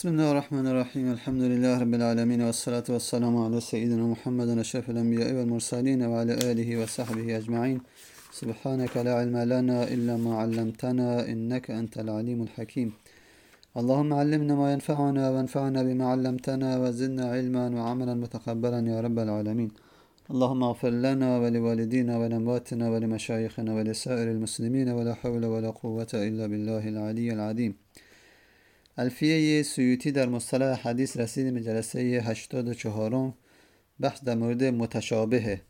بسم الله الرحمن الرحيم الحمد لله رب العالمين والصلاة والسلام على سيدنا محمد أشرف الأنبياء والمرسلين وعلى آله وصحبه أجمعين. سبحانك لا علم لنا إلا ما علمتنا إنك أنت العليم الحكيم. اللهم علمنا ما ينفعنا وانفعنا بما علمتنا وزدنا علما وعملا متقبلا يا رب العالمين. اللهم اغفر لنا ولوالدينا ولأمواتنا ولمشايخنا ولسائر المسلمين ولا حول ولا قوة إلا بالله العلي العظيم. الفیه سیوطی در مصطلح حدیث رسیدیم به جلسه 84. بحث در مورد متشابه.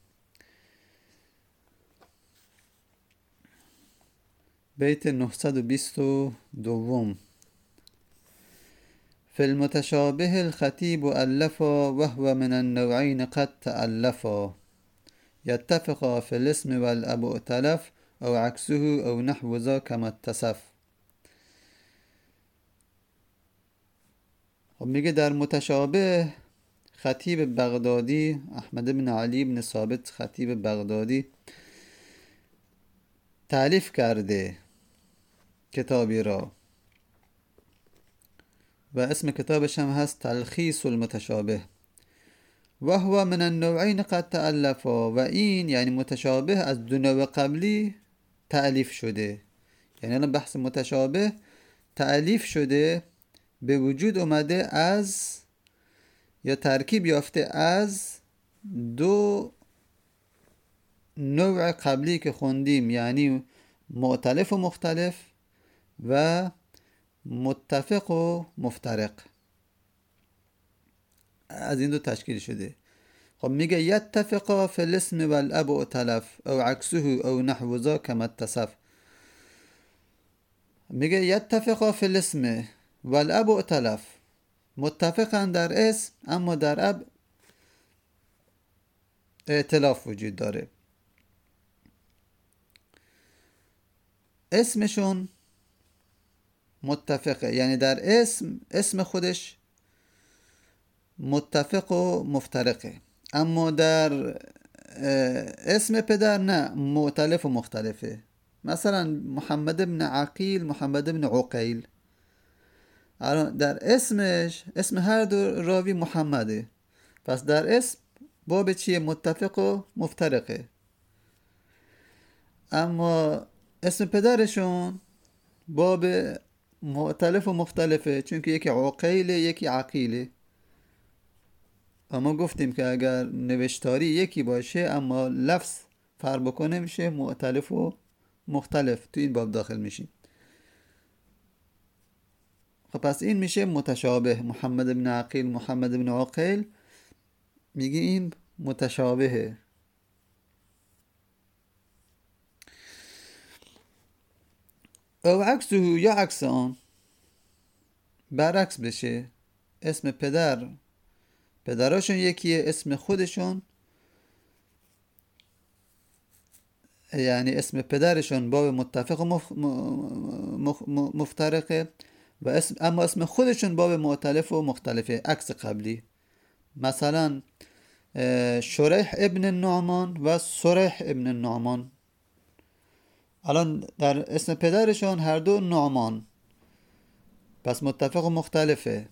بیت 922. فی المتشابه الخطیب ألفا وهو من النوعین قد تألفا يتفقا في الاسم والأب ائتلف او عکسه او نحو ذا كما اتصف. میگه در متشابه خطیب بغدادی احمد بن علی بن ثابت خطیب بغدادی تألیف کرده کتابی را و اسم کتابش هم هست تلخیص المتشابه. و هو من النوعین قد تألفا، و این یعنی متشابه از دو نوع قبلی تألیف شده. یعنی الان بحث متشابه تألیف شده، به وجود اومده از یا ترکیب یافته از دو نوع قبلی که خوندیم، یعنی مؤتلف و مختلف و متفق و مفترق. از این دو تشکیل شده. خب میگه یتفقا فی الاسم والاب ائتلف او عکسه او نحو ذا کما اتصف. میگه یتفقا فی الاسم والاب ائتلف، متفقن در اسم اما در اب ائتلاف وجود داره. اسمشون متفقه، یعنی در اسم خودش متفق و مفترقه، اما در اسم پدر نه، مؤتلف و مختلفه. مثلا محمد بن عقیل، محمد بن عقیل، در اسم هر دو راوی محمده، پس در اسم باب چیه؟ متفق و مفترقه. اما اسم پدرشون باب مؤتلف و مختلفه، چون که یکی عقیله یکی عقیله. اما گفتیم که اگر نوشتاری یکی باشه اما لفظ فرق بکنه میشه مؤتلف و مختلف، تو این باب داخل میشیم. خب پس این میشه متشابه. محمد بن عقیل، محمد بن عقیل، میگه این متشابهه. او عکسه یا عکس آن، برعکس بشه. اسم پدراشون یکیه، اسم خودشون یعنی اسم پدرشون باب متفق و مفترقه و اما اسم خودشون باب مؤتلف و مختلفه، عکس قبلی. مثلا شریح ابن النعمان و صریح ابن النعمان، الان در اسم پدرشون هر دو نعمان، پس متفق و مختلفه،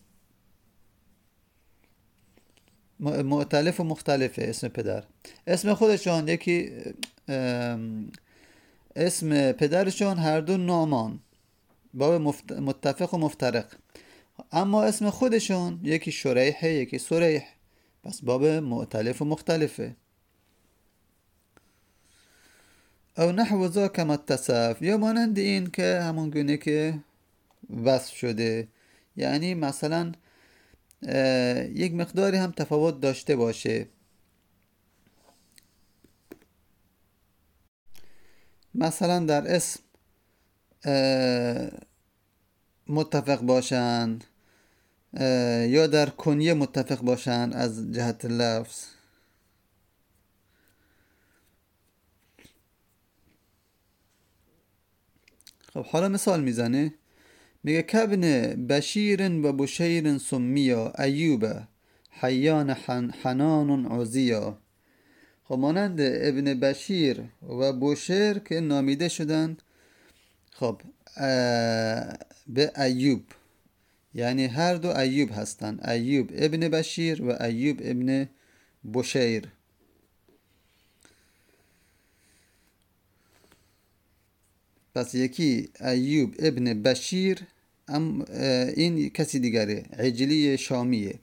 مؤتلف و مختلفه اسم پدر. اسم خودشون یکی، اسم پدرشون هر دو نعمان، باب متفق و مفترق، اما اسم خودشون یکی شریحه یکی صریح، پس باب مؤتلف و مختلفه. او نحو ذا کما اتصف، یا مانند این که همون گونه که وصف شده، یعنی مثلا یک مقداری هم تفاوت داشته باشه. مثلا در اسم متفق باشن یا در کنیه متفق باشن از جهت لفظ. خب حالا مثال میزنه، میگه کابن بشیر و بشیر سمیا ایوب حیان حنان عزیا. خب مانند ابن بشیر و بشیر که نامیده شدند خب به ایوب، یعنی هر دو ایوب هستند، ایوب ابن بشیر و ایوب ابن بشیر. پس یکی ایوب ابن بشیر، این کسی دیگره، عجلی شامیه.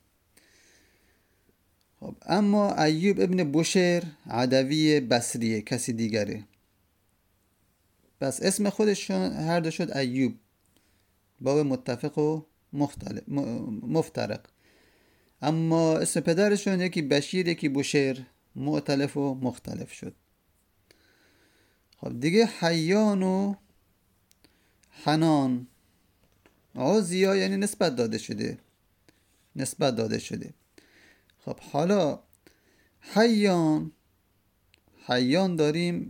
خب اما ایوب ابن بشیر عدوی بصریه، کسی دیگره. پس اسم خودشون هر دو شد ایوب، باب متفق و مفترق. اما اسم پدرشون یکی بشیر یکی بشیر، مؤتلف و مختلف شد. خب دیگه حیان و حنان، عزیا یعنی نسبت داده شده. خب حالا حیان داریم،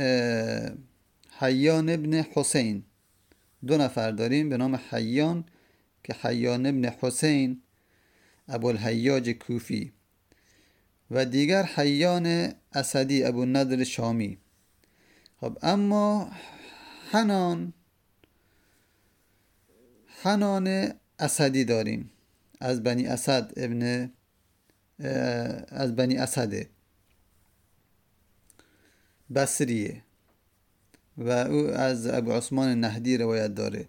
حیان ابن حسین، دو نفر داریم به نام حیان که حیان ابن حسین ابوالحیاج کوفی و دیگر حیان اسدی ابوالنضر شامی. خب اما حنان اسدی داریم از بنی اسد بصریه و او از ابو عثمان نهدی روایت داره.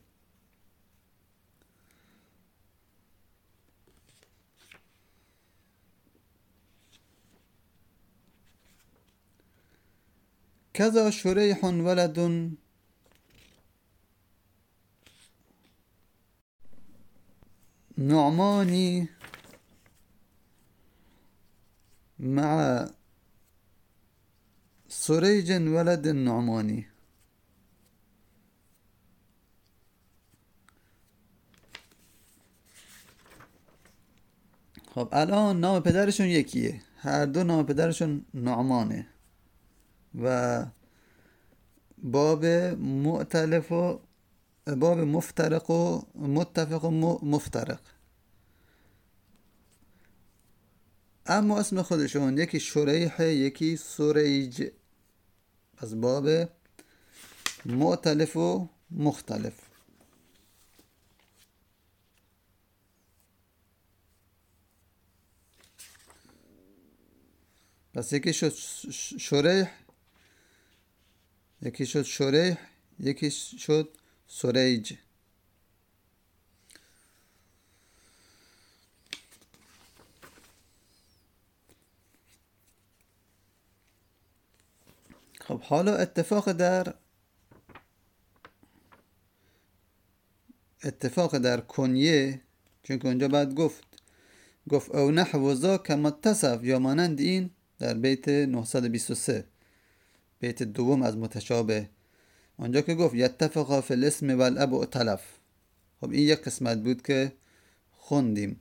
کذا شریح ولد نعمانی مع سریج ولد النعمانی. خب الان نام پدرشون یکیه، هر دو نام پدرشون نعمانه و باب مفترق و متفق و مفترق. اما اسم خودشون یکی شریح یکی سریج، از باب مؤتلف و مختلف. پس یکی شد شریح یکی شد سریج. خب حالا اتفاق در کنیه، چون که اونجا بعد گفت او نحو ذا کما اتصف، یا مانند این در بیت 923، بیت دوم از متشابه، اونجا که گفت یتفقا فی الاسم والاب ائتلف. خب این یک قسمت بود که خوندیم.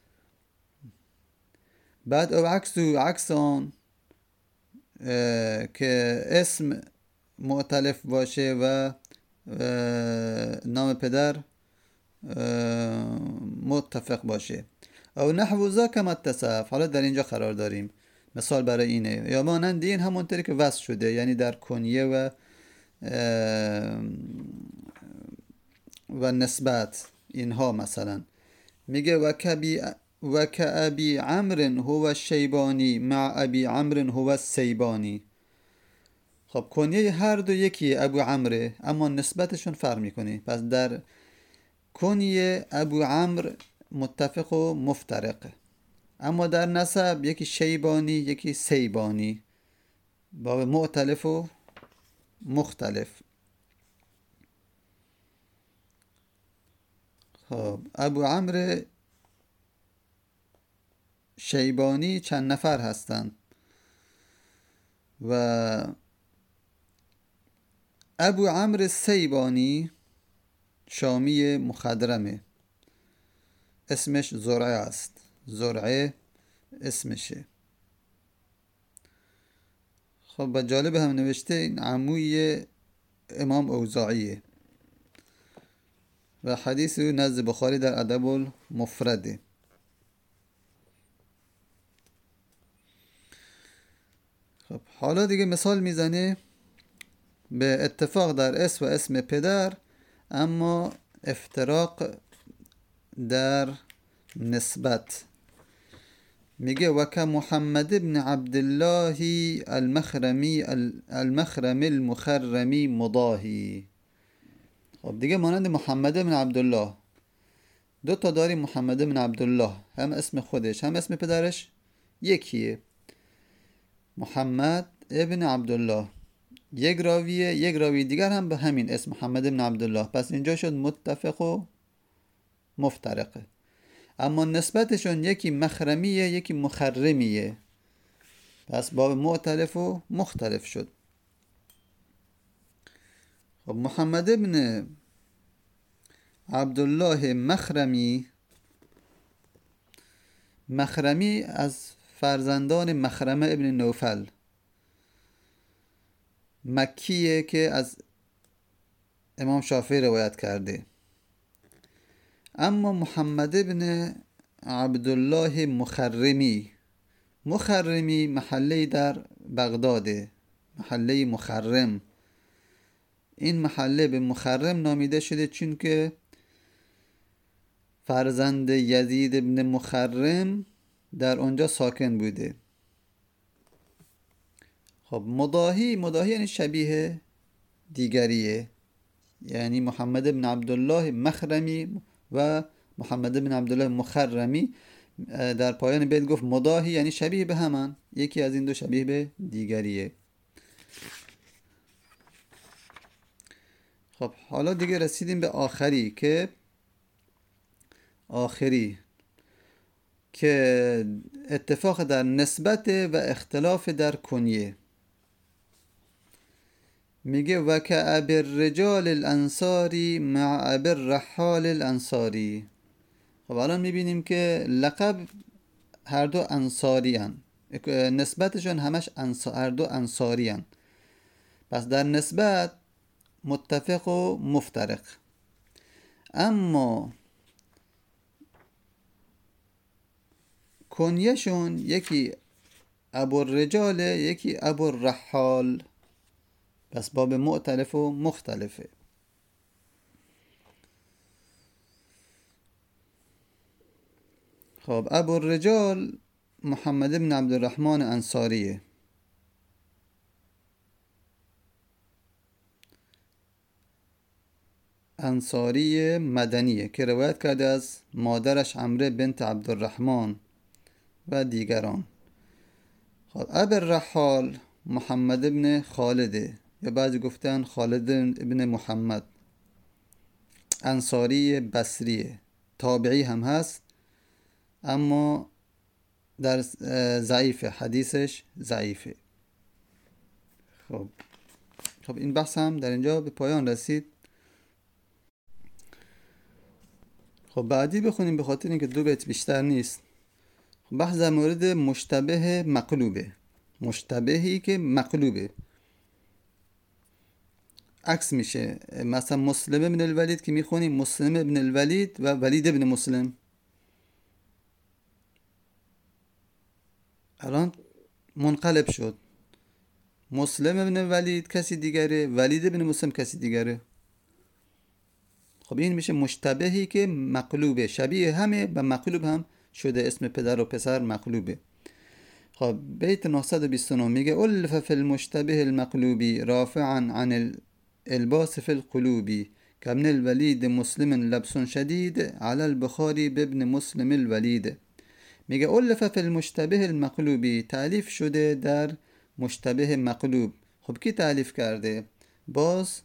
بعد او عکس آن که اسم مؤتلف باشه و نام پدر متفق باشه. او نحو ذا کما اتصف، حالا در اینجا قرار داریم، مثال برای اینه، یا مانند این همونطوری که وصف شده، یعنی در کنیه و نسبت اینها. مثلا میگه و کابی عمرو هو الشیبانی مع ابی عمرو هو السیبانی. خب کنیه هر دو یکی ابو عمره، اما نسبتشون فرق میکنه. پس در کنیه ابو عمرو متفق و مفترق، اما در نسب یکی شیبانی یکی سیبانی، با مؤتلف و مختلف. خب ابو عمرو شیبانی چند نفر هستند و ابو عمرو سیبانی شامی مخضرمه، اسمش زرعه است، زرعه اسمشه. خب با جالب هم نوشته این عموی امام اوزاعیه و حدیث او نزد بخاری در ادب المفرده. خب حالا دیگه مثال میزنه به اتفاق در اسم و اسم پدر، اما افتراق در نسبت. میگه وک محمد ابن عبدالله المخرمی المخرمی مضاهی. خب دیگه مانند محمد ابن عبدالله، دو تا داریم محمد ابن عبدالله، هم اسم خودش هم اسم پدرش یکیه، محمد ابن عبدالله. یک راوی دیگر هم به همین اسم محمد ابن عبدالله، پس اینجا شد متفق و مفترقه. اما نسبتشون یکی مخرمیه یکی مخرمیه، پس باب مؤتلف و مختلف شد. خب محمد ابن عبدالله مخرمی از فرزندان مخرمه ابن نوفل مکیه که از امام شافعی روایت کرده. اما محمد ابن عبدالله مخرمی محله در بغداده، محله مخرم. این محله به مخرم نامیده شده چون که فرزند یزید ابن مخرم در اونجا ساکن بوده. خب مضاهی یعنی شبیه دیگریه، یعنی محمد ابن عبدالله مخرمی و محمد ابن عبدالله مخرمی. در پایان بیت گفت مضاهی یعنی شبیه به همان، یکی از این دو شبیه به دیگریه. خب حالا دیگه رسیدیم به آخری که اتفاق در نسبت و اختلاف در کنیه. میگه و که ابی الرجال الانصاری مع ابی الرحال الانصاری. خب الان میبینیم که لقب هر دو انصاری هن، نسبتشون همش هر دو انصاری هن. پس در نسبت متفق و مفترق. اما کنیشون یکی ابو الرجال یکی ابو الرحال، پس باب مؤتلف و مختلفه. خب ابو الرجال محمد بن عبدالرحمن انصاریه، انصاری مدنیه که روایت کرده از مادرش عمره بنت عبدالرحمن و دیگران. خب ابو الرحال محمد بن خالده، یا بعضی گفتن خالد ابن محمد، انصاری بصریه، تابعی هم هست اما در ضعیف، حدیثش ضعیفه. خب این بحث هم در اینجا به پایان رسید. خب بعدی بخونیم به خاطر اینکه 2 بیت بیشتر نیست. بحث در مورد مشتبه مقلوبه، مشتبهی که مقلوبه، عکس میشه. مثلا مسلم ابن الولید که میخونیم مسلم ابن الولید و ولید ابن مسلم، الان منقلب شد، مسلم ابن الولید کسی دیگره، ولید ابن مسلم کسی دیگره. خب این میشه مشتبهی که مقلوبه، شبیه همه و مقلوب هم شده، اسم پدر و پسر مقلوبه. خب بیت 929 میگه الف فی المشتبه المقلوبی رافعا عن الباس فی القلوبی کابن الولید مسلم لبس شدید علی البخاری بابن مسلم الولید. میگه الف فی المشتبه المقلوبی، تعلیف شده در مشتبه مقلوب. خب کی تعلیف کرده؟ باز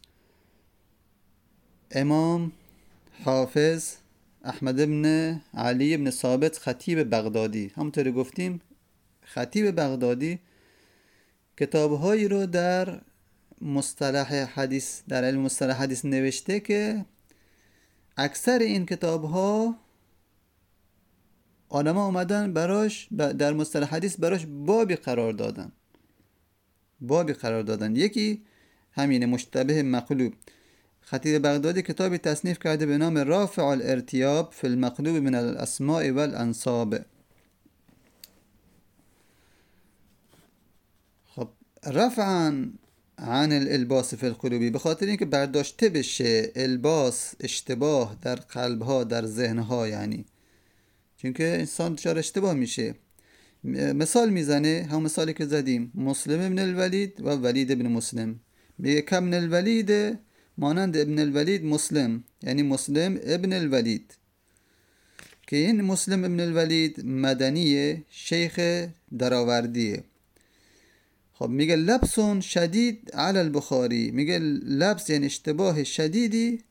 امام حافظ احمد ابن علی ابن ثابت خطیب بغدادی. همونطوری گفتیم خطیب بغدادی کتابهایی رو در مصطلح حدیث، در علم مصطلح حدیث نوشته که اکثر این کتابها آدما اومدن براش در مصطلح حدیث براش بابی قرار دادن. یکی همینه، مشتبه مقلوب. خطیب بغدادی کتابی تصنیف کرده به نام رافع الارتیاب فی المقلوب من الاسماء والانصاب. خب رفعا عن الالباس فی القلوبی، به خاطر اینکه برداشته بشه الباس، اشتباه در قلبها، در ذهنها، یعنی چون که انسان دچار اشتباه میشه. مثال میزنه، هم مثالی که زدیم، مسلم ابن الولید و ولید ابن مسلم. میگه کابن الولید، مانند ابن الولید مسلم، یعنی مسلم ابن الولید، که این مسلم ابن الولید مدنیه، شیخ دراوردیه. خب میگه لبسون شدید علی البخاری، میگه لبس یعنی اشتباه شدیدی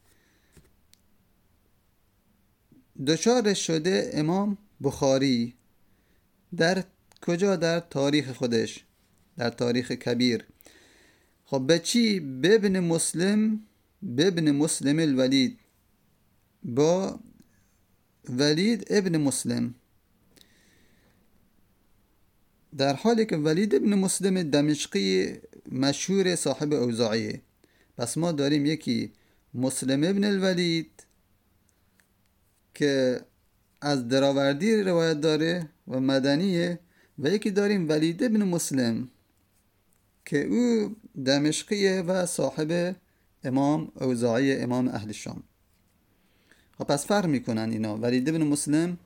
دچار شده امام بخاری. در کجا؟ در تاریخ خودش، در تاریخ کبیر. خب به چی؟ ببن مسلم الولید، با ولید ابن مسلم، در حالی که ولید ابن مسلم دمشقی مشهور صاحب اوزاعیه. پس ما داریم یکی مسلم ابن الولید که از دراوردی روایت داره و مدنیه، و یکی داریم ولید ابن مسلم که او دمشقیه و صاحب امام اوزاعی، امام اهل شام. خب پس فرق میکنن اینا، ولید ابن مسلم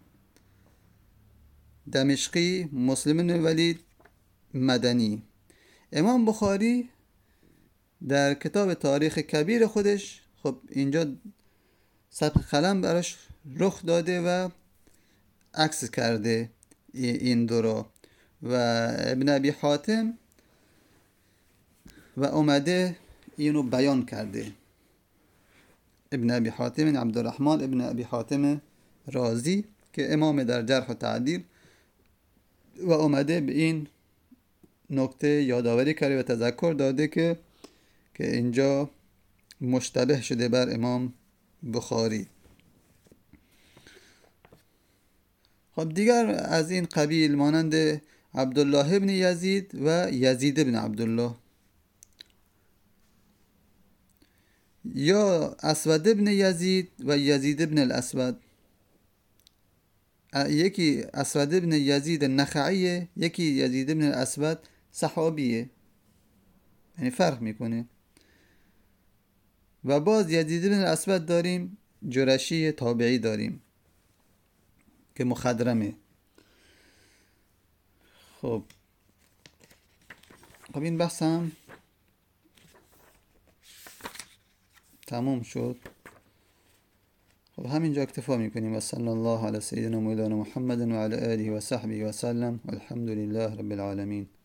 دمشقی، مسلم ابن ولید مدنی. امام بخاری در کتاب تاریخ کبیر خودش، خب اینجا سبق قلم براش رخ داده و عکس کرده این دو را، و ابن ابی حاتم و اومده اینو بیان کرده. ابن ابی حاتم عبدالرحمن ابن ابی حاتم رازی که امام در جرح و تعدیل، و اومده به این نکته یادآوری کرده و تذکر داده که اینجا مشتبه شده بر امام بخاری. خب دیگر از این قبیل مانند عبدالله ابن یزید و یزید ابن عبدالله، یا اسود ابن یزید و یزید ابن الاسود. یکی اسود ابن یزید نخعیه، یکی یزید ابن الاسود صحابیه، یعنی فرق میکنه. و باز یزید ابن الاسود داریم جرشی تابعی داریم که مخدرمه. خب این بحث هم تموم شد. خب همینجا اکتفا میکنیم و صلی الله علی سیدنا مولانا محمد و علی آله و صحبه و سلم والحمد لله رب العالمین.